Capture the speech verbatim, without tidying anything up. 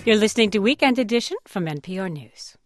You're listening to Weekend Edition from N P R News.